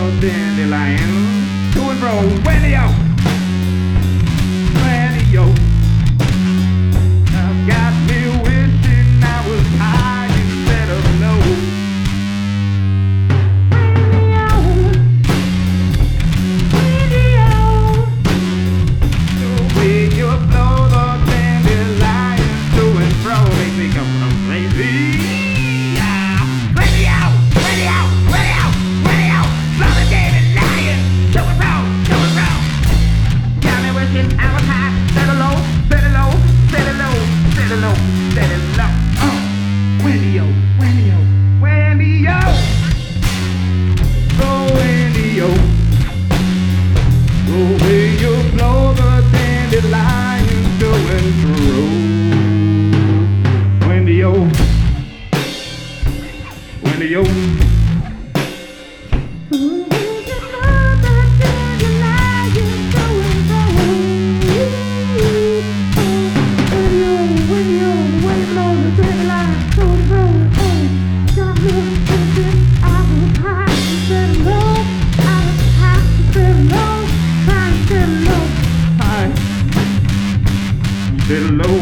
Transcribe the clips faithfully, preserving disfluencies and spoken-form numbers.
the dandelion to and fro. Wendy-o, Wendy-o, I've got me wishing I was high instead of low. Wendy-o, Wendy-o, the way you blow the dandelion to and fro makes me go crazy. Wendy-o, Wendy-o, Wendy-o, oh Wendy-o, the way you blow the dandelion to and fro. Wendy-o, Wendy-o. Little low,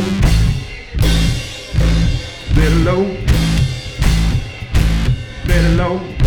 little low, little low.